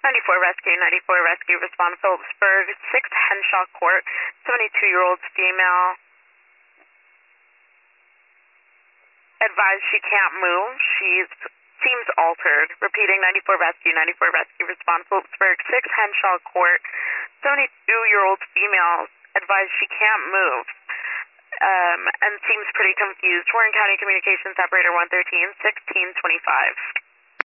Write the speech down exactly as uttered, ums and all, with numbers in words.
ninety-four Rescue, ninety-four Rescue, respond Phillipsburg, six Henshaw Court, seventy-two-year-old female. Advised she can't move. She seems altered. Repeating, ninety-four Rescue, ninety-four Rescue, respond Phillipsburg, six Henshaw Court, seventy-two-year-old female. Advised she can't move. Um, and seems pretty confused. Warren County Communications Operator one thirteen, sixteen twenty-five.